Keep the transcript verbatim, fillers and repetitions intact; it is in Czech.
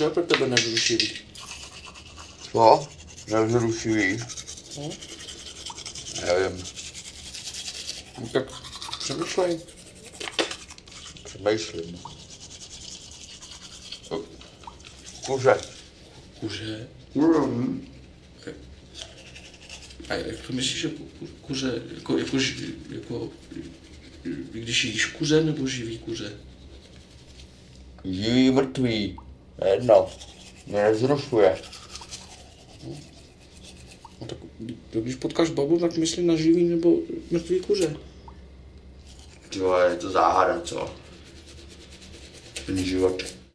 Co je pro tebe nevzrušivý? Co? Nevzrušivý? No? Nevím. No tak přemýšlej. Přemýšlím. Kuře. Kuře? Mm. A jak to myslíš, jako kuře, jako, jako, jako, když jíš kuře nebo živý kuře? Živý, mrtvý. Jedno. Mě nevzrušuje. No tak když potkáš babu, tak myslí na živý nebo mrtvý kuře. Jo, je to záhada, co? Plný život.